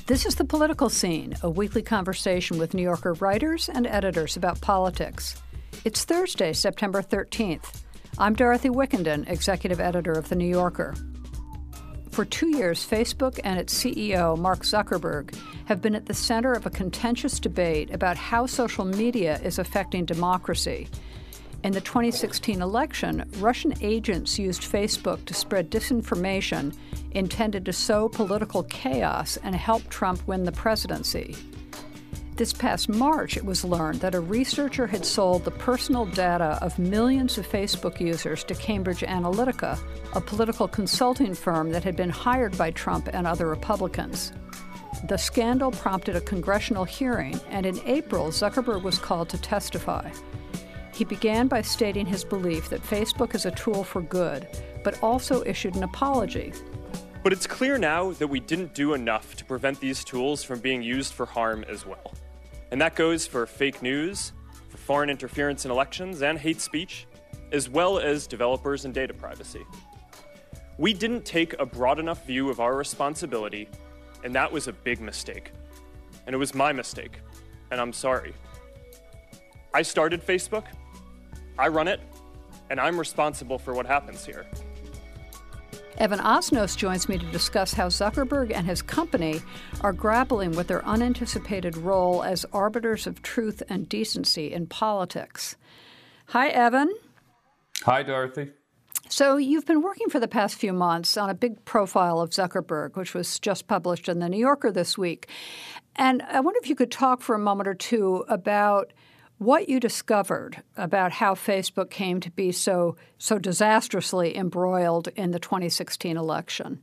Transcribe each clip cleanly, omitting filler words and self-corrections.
This is The Political Scene, a weekly conversation with New Yorker writers and editors about politics. It's Thursday, September 13th. I'm Dorothy Wickenden, executive editor of The New Yorker. For 2 years, Facebook and its CEO, Mark Zuckerberg, have been at the center of a contentious debate about how social media is affecting democracy. In the 2016 election, Russian agents used Facebook to spread disinformation intended to sow political chaos and help Trump win the presidency. This past March, it was learned that a researcher had sold the personal data of millions of Facebook users to Cambridge Analytica, a political consulting firm that had been hired by Trump and other Republicans. The scandal prompted a congressional hearing, and in April, Zuckerberg was called to testify. He began by stating his belief that Facebook is a tool for good, but also issued an apology. But it's clear now that we didn't do enough to prevent these tools from being used for harm as well. And that goes for fake news, for foreign interference in elections and hate speech, as well as developers and data privacy. We didn't take a broad enough view of our responsibility, and that was a big mistake. And it was my mistake, and I'm sorry. I started Facebook, I run it, and I'm responsible for what happens here. Evan Osnos joins me to discuss how Zuckerberg and his company are grappling with their unanticipated role as arbiters of truth and decency in politics. Hi, Evan. Hi, Dorothy. So you've been working for the past few months on a big profile of Zuckerberg, which was just published in The New Yorker this week. And I wonder if you could talk for a moment or two about what you discovered about how Facebook came to be so disastrously embroiled in the 2016 election.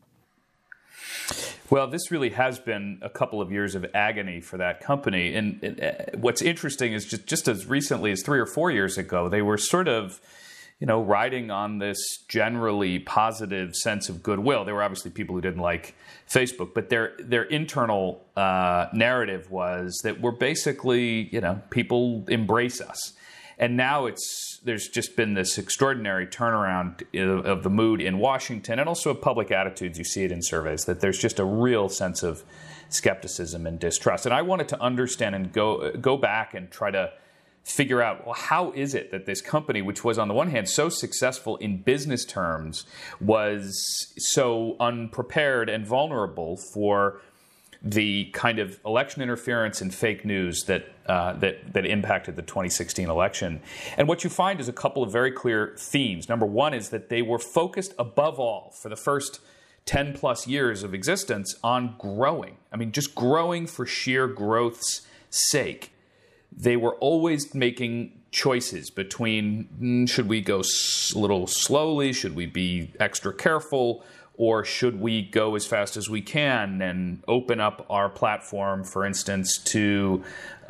Well, this really has been a couple of years of agony for that company. And what's interesting is just as recently as 3 or 4 years ago, they were sort of, riding on this generally positive sense of goodwill. There were obviously people who didn't like Facebook, but their internal narrative was that we're basically, people embrace us. And now there's just been this extraordinary turnaround of the mood in Washington and also of public attitudes. You see it in surveys that there's just a real sense of skepticism and distrust. And I wanted to understand and go back and try to figure out, well, how is it that this company, which was on the one hand so successful in business terms, was so unprepared and vulnerable for the kind of election interference and fake news that impacted the 2016 election. And what you find is a couple of very clear themes. Number one is that they were focused above all for the first 10 plus years of existence on growing. I mean, just growing for sheer growth's sake. They were always making choices between should we go a little slowly, should we be extra careful, or should we go as fast as we can and open up our platform, for instance, to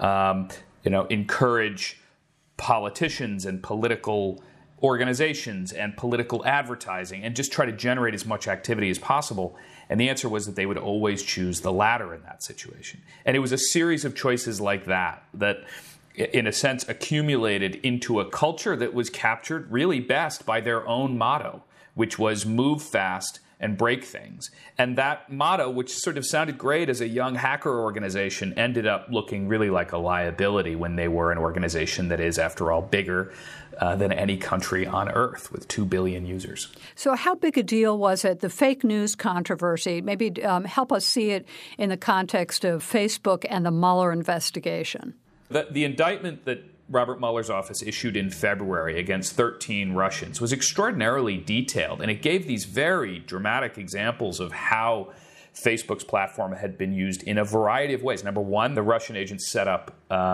encourage politicians and political organizations and political advertising and just try to generate as much activity as possible. And the answer was that they would always choose the latter in that situation. And it was a series of choices like that, in a sense, accumulated into a culture that was captured really best by their own motto, which was move fast and break things. And that motto, which sort of sounded great as a young hacker organization, ended up looking really like a liability when they were an organization that is, after all, bigger than any country on Earth with 2 billion users. So how big a deal was it, the fake news controversy? Maybe help us see it in the context of Facebook and the Mueller investigation. The indictment that Robert Mueller's office issued in February against 13 Russians was extraordinarily detailed, and it gave these very dramatic examples of how Facebook's platform had been used in a variety of ways. Number one, the Russian agents set up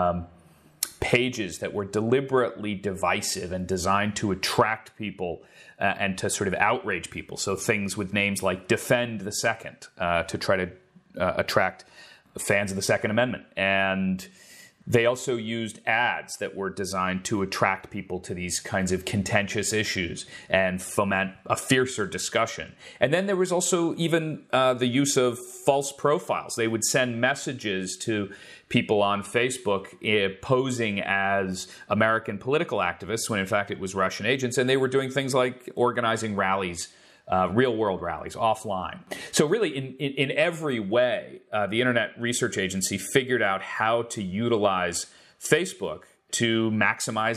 pages that were deliberately divisive and designed to attract people and to sort of outrage people. So things with names like Defend the Second to try to attract fans of the Second Amendment. And they also used ads that were designed to attract people to these kinds of contentious issues and foment a fiercer discussion. And then there was also even the use of false profiles. They would send messages to people on Facebook posing as American political activists when in fact it was Russian agents. And they were doing things like organizing rallies real-world rallies, offline. So really, in every way, the Internet Research Agency figured out how to utilize Facebook to maximize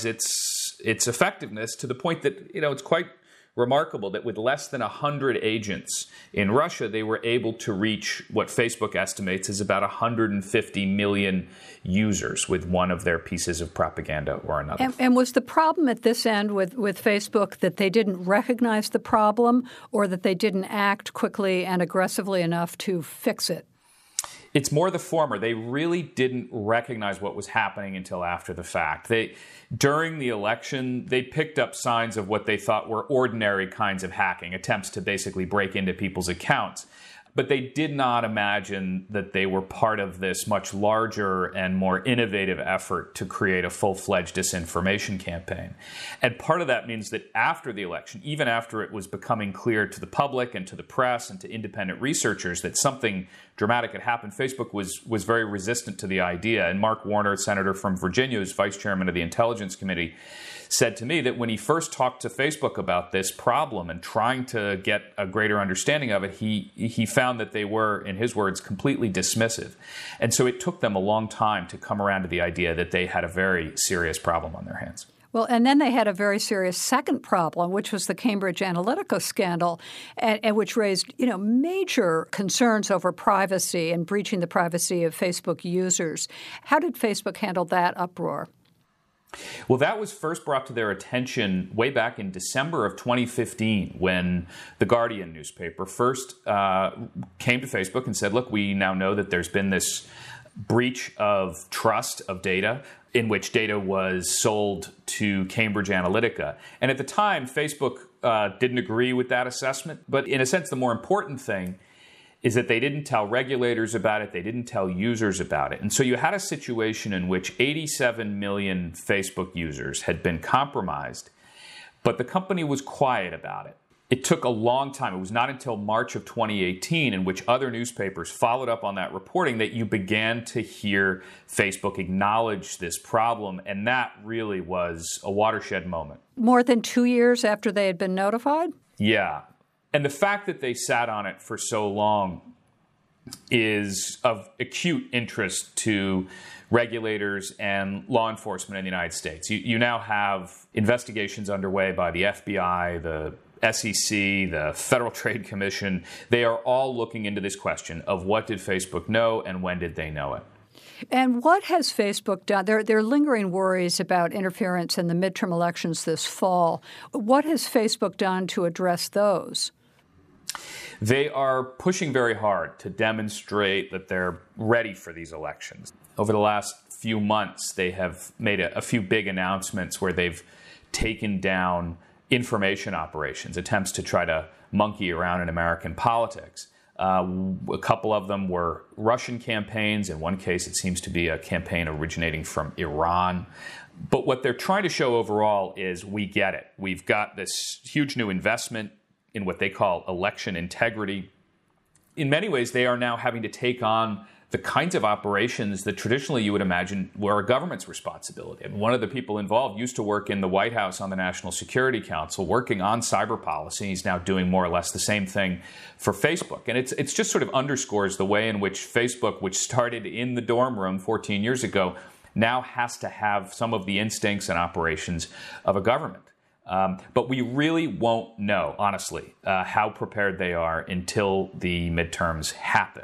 its effectiveness to the point that, it's quite remarkable that with less than 100 agents in Russia, they were able to reach what Facebook estimates is about 150 million users with one of their pieces of propaganda or another. And was the problem at this end with Facebook that they didn't recognize the problem, or that they didn't act quickly and aggressively enough to fix it? It's more the former. They really didn't recognize what was happening until after the fact. During the election, they picked up signs of what they thought were ordinary kinds of hacking, attempts to basically break into people's accounts. But they did not imagine that they were part of this much larger and more innovative effort to create a full-fledged disinformation campaign. And part of that means that after the election, even after it was becoming clear to the public and to the press and to independent researchers that something dramatic had happened, Facebook was very resistant to the idea. And Mark Warner, a senator from Virginia, who's vice chairman of the Intelligence Committee, said to me that when he first talked to Facebook about this problem and trying to get a greater understanding of it, he found that they were, in his words, completely dismissive. And so it took them a long time to come around to the idea that they had a very serious problem on their hands. Well, and then they had a very serious second problem, which was the Cambridge Analytica scandal, and which raised, major concerns over privacy and breaching the privacy of Facebook users. How did Facebook handle that uproar? Well, that was first brought to their attention way back in December of 2015 when the Guardian newspaper first came to Facebook and said, look, we now know that there's been this breach of trust of data in which data was sold to Cambridge Analytica. And at the time, Facebook didn't agree with that assessment. But in a sense, the more important thing is that they didn't tell regulators about it, they didn't tell users about it. And so you had a situation in which 87 million Facebook users had been compromised, but the company was quiet about it. It took a long time. It was not until March of 2018, in which other newspapers followed up on that reporting, that you began to hear Facebook acknowledge this problem, and that really was a watershed moment. More than 2 years after they had been notified? Yeah. And the fact that they sat on it for so long is of acute interest to regulators and law enforcement in the United States. You now have investigations underway by the FBI, the SEC, the Federal Trade Commission. They are all looking into this question of what did Facebook know and when did they know it. And what has Facebook done? There are lingering worries about interference in the midterm elections this fall. What has Facebook done to address those? They are pushing very hard to demonstrate that they're ready for these elections. Over the last few months, they have made a few big announcements where they've taken down information operations, attempts to try to monkey around in American politics. A couple of them were Russian campaigns. In one case, it seems to be a campaign originating from Iran. But what they're trying to show overall is we get it. We've got this huge new investment in what they call election integrity. In many ways, they are now having to take on the kinds of operations that traditionally you would imagine were a government's responsibility. And one of the people involved used to work in the White House on the National Security Council, working on cyber policy. He's now doing more or less the same thing for Facebook. And it's just sort of underscores the way in which Facebook, which started in the dorm room 14 years ago, now has to have some of the instincts and operations of a government. But we really won't know, honestly, how prepared they are until the midterms happen.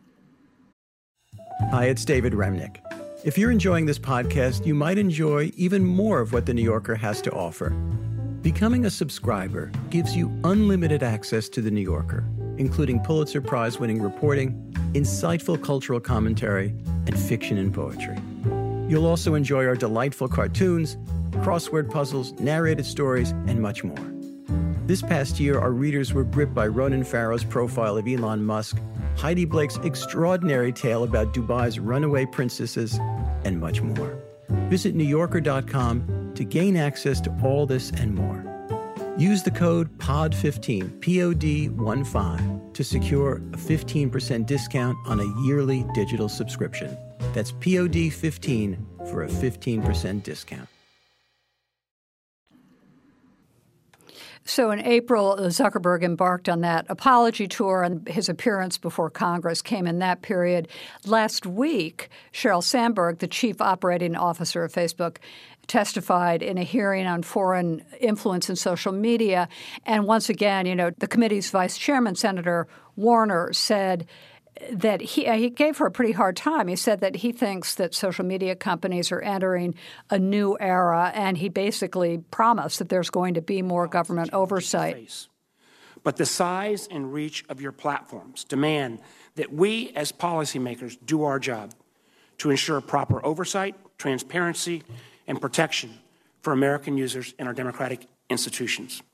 Hi, it's David Remnick. If you're enjoying this podcast, you might enjoy even more of what The New Yorker has to offer. Becoming a subscriber gives you unlimited access to The New Yorker, including Pulitzer Prize-winning reporting, insightful cultural commentary, and fiction and poetry. You'll also enjoy our delightful cartoons, crossword puzzles, narrated stories, and much more. This past year, our readers were gripped by Ronan Farrow's profile of Elon Musk, Heidi Blake's extraordinary tale about Dubai's runaway princesses, and much more. Visit NewYorker.com to gain access to all this and more. Use the code POD15, POD15, to secure a 15% discount on a yearly digital subscription. That's POD15 for a 15% discount. So in April, Zuckerberg embarked on that apology tour, and his appearance before Congress came in that period. Last week, Sheryl Sandberg, the chief operating officer of Facebook, testified in a hearing on foreign influence in social media. And once again, the committee's vice chairman, Senator Warner, said that he gave her a pretty hard time. He said that he thinks that social media companies are entering a new era, and he basically promised that there's going to be more government oversight. But the size and reach of your platforms demand that we as policymakers do our job to ensure proper oversight, transparency, and protection for American users and our democratic institutions.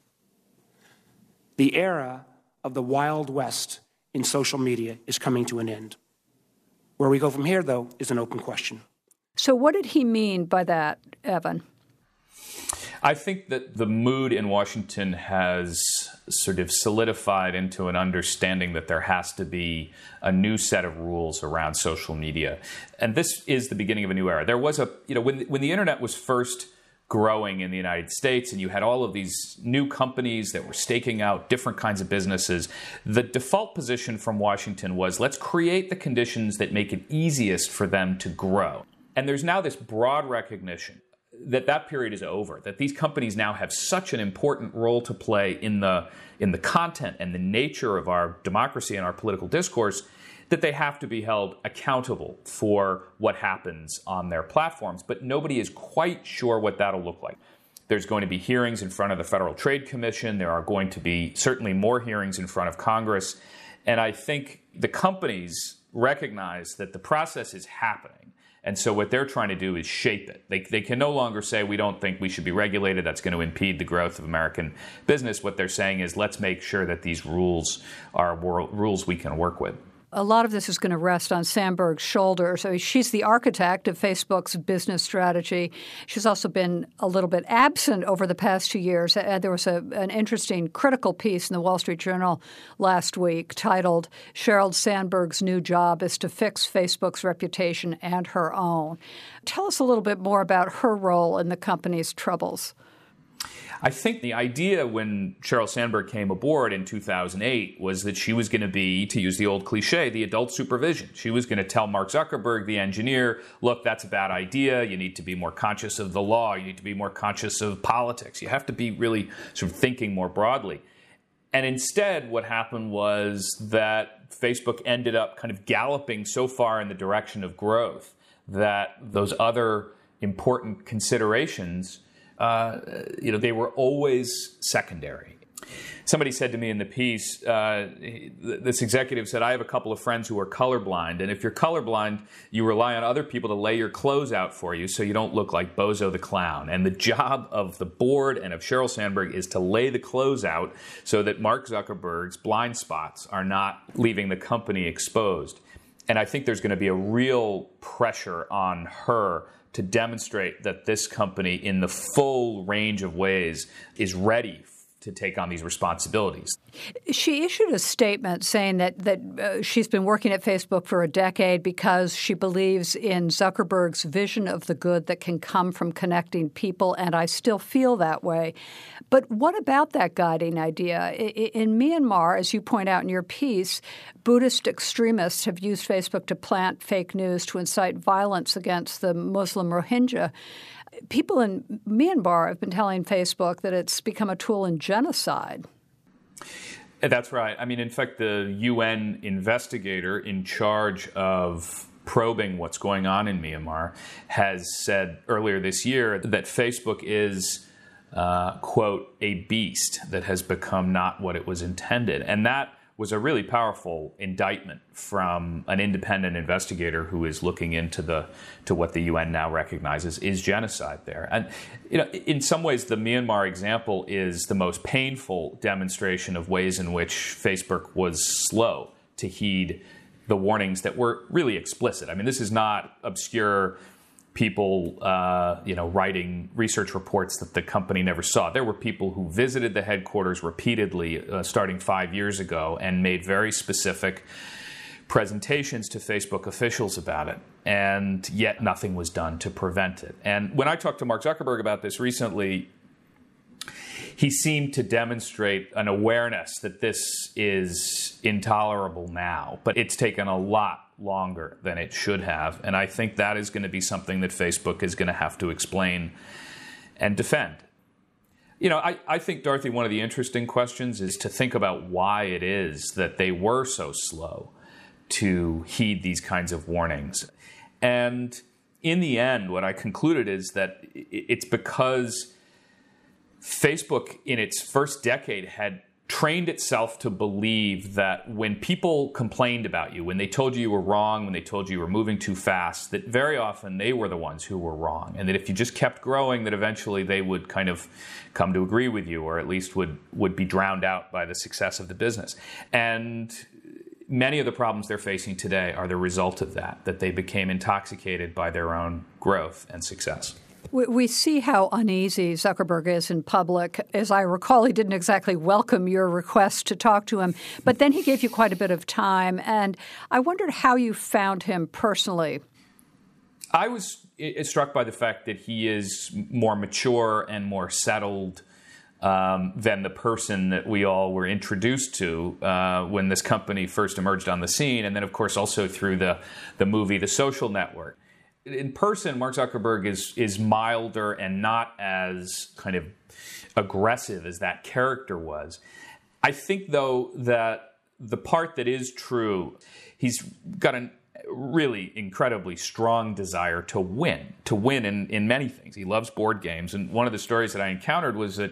The era of the Wild West in social media is coming to an end. Where we go from here, though, is an open question. So what did he mean by that, Evan? I think that the mood in Washington has sort of solidified into an understanding that there has to be a new set of rules around social media. And this is the beginning of a new era. There was when the internet was first growing in the United States and you had all of these new companies that were staking out different kinds of businesses, the default position from Washington was, let's create the conditions that make it easiest for them to grow. And there's now this broad recognition that period is over, that these companies now have such an important role to play in the content and the nature of our democracy and our political discourse, that they have to be held accountable for what happens on their platforms. But nobody is quite sure what that'll look like. There's going to be hearings in front of the Federal Trade Commission. There are going to be certainly more hearings in front of Congress. And I think the companies recognize that the process is happening. And so what they're trying to do is shape it. They can no longer say, we don't think we should be regulated. That's going to impede the growth of American business. What they're saying is, let's make sure that these rules are rules we can work with. A lot of this is going to rest on Sandberg's shoulders. So she's the architect of Facebook's business strategy. She's also been a little bit absent over the past 2 years. There was an interesting critical piece in the Wall Street Journal last week titled, "Sheryl Sandberg's New Job is to Fix Facebook's Reputation and Her Own." Tell us a little bit more about her role in the company's troubles. I think the idea when Sheryl Sandberg came aboard in 2008 was that she was going to be, to use the old cliche, the adult supervision. She was going to tell Mark Zuckerberg, the engineer, look, that's a bad idea. You need to be more conscious of the law. You need to be more conscious of politics. You have to be really sort of thinking more broadly. And instead, what happened was that Facebook ended up kind of galloping so far in the direction of growth that those other important considerations they were always secondary. Somebody said to me in the piece, this executive said, I have a couple of friends who are colorblind, and if you're colorblind, you rely on other people to lay your clothes out for you so you don't look like Bozo the Clown. And the job of the board and of Sheryl Sandberg is to lay the clothes out so that Mark Zuckerberg's blind spots are not leaving the company exposed. And I think there's going to be a real pressure on her to demonstrate that this company, in the full range of ways, is ready to take on these responsibilities. She issued a statement saying that she's been working at Facebook for a decade because she believes in Zuckerberg's vision of the good that can come from connecting people, and I still feel that way. But what about that guiding idea? In Myanmar, as you point out in your piece, Buddhist extremists have used Facebook to plant fake news to incite violence against the Muslim Rohingya. People in Myanmar have been telling Facebook that it's become a tool in genocide. That's right. I mean, in fact, the UN investigator in charge of probing what's going on in Myanmar has said earlier this year that Facebook is, quote, a beast that has become not what it was intended. And that was a really powerful indictment from an independent investigator who is looking into what the UN now recognizes is genocide there. And in some ways, the Myanmar example is the most painful demonstration of ways in which Facebook was slow to heed the warnings that were really explicit. I mean, this is not obscure people, writing research reports that the company never saw. There were people who visited the headquarters repeatedly starting 5 years ago and made very specific presentations to Facebook officials about it, and yet nothing was done to prevent it. And when I talked to Mark Zuckerberg about this recently, he seemed to demonstrate an awareness that this is intolerable now, but it's taken a lot longer than it should have. And I think that is going to be something that Facebook is going to have to explain and defend. You know, I think, Dorothy, one of the interesting questions is to think about why it is that they were so slow to heed these kinds of warnings. And in the end, what I concluded is that it's because Facebook in its first decade had trained itself to believe that when people complained about you, when they told you were wrong, when they told you were moving too fast, that very often they were the ones who were wrong. And that if you just kept growing, that eventually they would kind of come to agree with you, or at least would be drowned out by the success of the business. And many of the problems they're facing today are the result of that they became intoxicated by their own growth and success. We see how uneasy Zuckerberg is in public. As I recall, he didn't exactly welcome your request to talk to him, but then he gave you quite a bit of time. And I wondered how you found him personally. I was struck by the fact that he is more mature and more settled than the person that we all were introduced to when this company first emerged on the scene. And then, of course, also through the movie The Social Network. In person, Mark Zuckerberg is milder and not as kind of aggressive as that character was. I think, though, that the part that is true, he's got a really incredibly strong desire to win in many things. He loves board games. And one of the stories that I encountered was that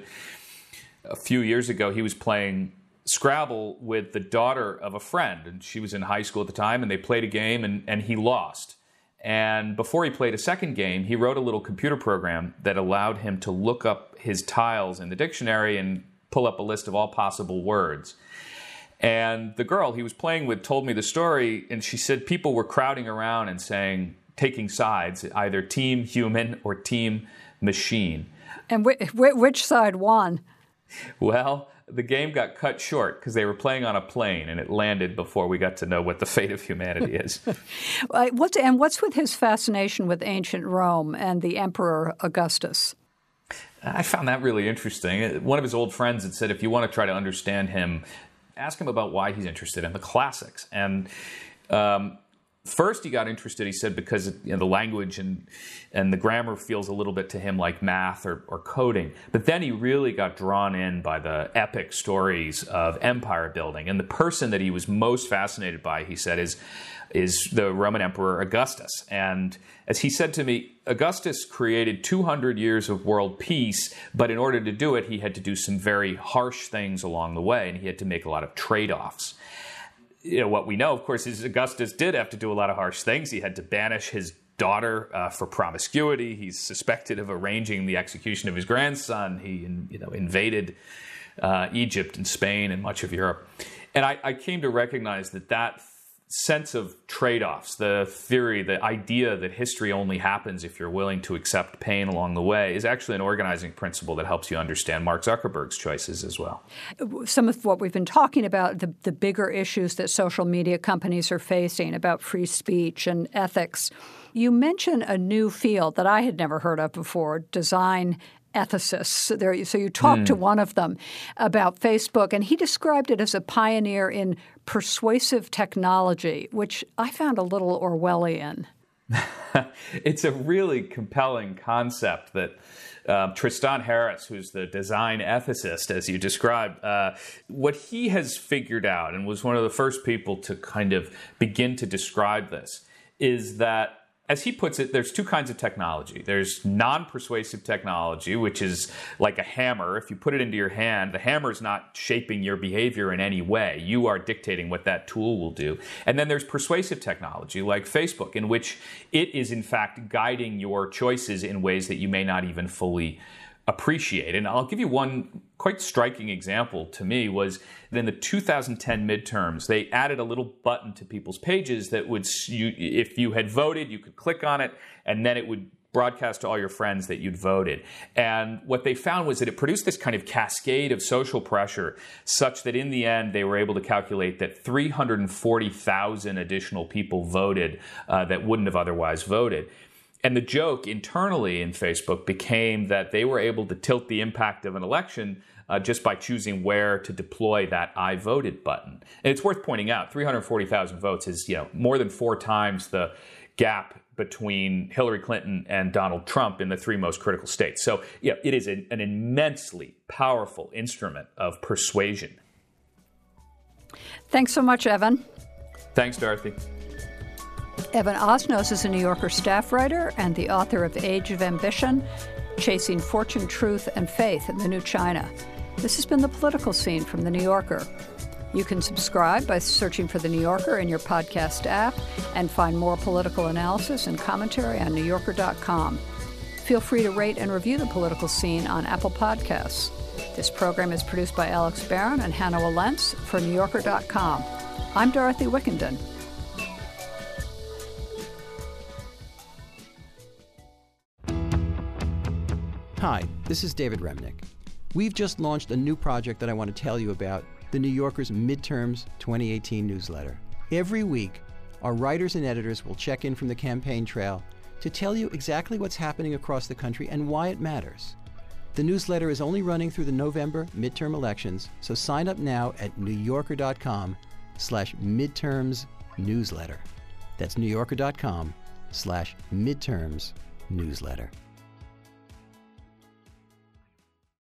a few years ago, he was playing Scrabble with the daughter of a friend. And she was in high school at the time, and they played a game, and he lost. And before he played a second game, he wrote a little computer program that allowed him to look up his tiles in the dictionary and pull up a list of all possible words. And the girl he was playing with told me the story, and she said people were crowding around and saying, taking sides, either team human or team machine. And which side won? Well, the game got cut short because they were playing on a plane, and it landed before we got to know what the fate of humanity is. What's with his fascination with ancient Rome and the Emperor Augustus? I found that really interesting. One of his old friends had said, if you want to try to understand him, ask him about why he's interested in the classics. And first he got interested, he said, because the language and the grammar feels a little bit to him like math or coding. But then he really got drawn in by the epic stories of empire building. And the person that he was most fascinated by, he said, is the Roman Emperor Augustus. And as he said to me, Augustus created 200 years of world peace, but in order to do it, he had to do some very harsh things along the way, and he had to make a lot of trade-offs. What we know, of course, is Augustus did have to do a lot of harsh things. He had to banish his daughter for promiscuity. He's suspected of arranging the execution of his grandson. He invaded Egypt and Spain and much of Europe. And I came to recognize that sense of trade-offs, the theory, the idea that history only happens if you're willing to accept pain along the way, is actually an organizing principle that helps you understand Mark Zuckerberg's choices as well. Some of what we've been talking about, the bigger issues that social media companies are facing about free speech and ethics. You mentioned a new field that I had never heard of before, design ethicists. So you talked to one of them about Facebook, and he described it as a pioneer in persuasive technology, which I found a little Orwellian. It's a really compelling concept that Tristan Harris, who's the design ethicist, as you described, what he has figured out, and was one of the first people to kind of begin to describe this, is that, as he puts it, there's two kinds of technology. There's non-persuasive technology, which is like a hammer. If you put it into your hand, the hammer is not shaping your behavior in any way. You are dictating what that tool will do. And then there's persuasive technology, like Facebook, in which it is, in fact, guiding your choices in ways that you may not even fully appreciate. And I'll give you one quite striking example to me was that in the 2010 midterms, they added a little button to people's pages that would, if you had voted, you could click on it, and then it would broadcast to all your friends that you'd voted. And what they found was that it produced this kind of cascade of social pressure such that in the end, they were able to calculate that 340,000 additional people voted that wouldn't have otherwise voted. And the joke internally in Facebook became that they were able to tilt the impact of an election just by choosing where to deploy that I voted button. And it's worth pointing out, 340,000 votes is more than 4 times the gap between Hillary Clinton and Donald Trump in the 3 most critical states. So it is an immensely powerful instrument of persuasion. Thanks so much, Evan. Thanks, Dorothy. Evan Osnos is a New Yorker staff writer and the author of Age of Ambition, Chasing Fortune, Truth, and Faith in the New China. This has been The Political Scene from The New Yorker. You can subscribe by searching for The New Yorker in your podcast app and find more political analysis and commentary on NewYorker.com. Feel free to rate and review The Political Scene on Apple Podcasts. This program is produced by Alex Barron and Hannah Walentz for NewYorker.com. I'm Dorothy Wickenden. Hi, this is David Remnick. We've just launched a new project that I want to tell you about, the New Yorker's Midterms 2018 newsletter. Every week, our writers and editors will check in from the campaign trail to tell you exactly what's happening across the country and why it matters. The newsletter is only running through the November midterm elections, so sign up now at NewYorker.com/midterms newsletter. That's NewYorker.com/midterms newsletter.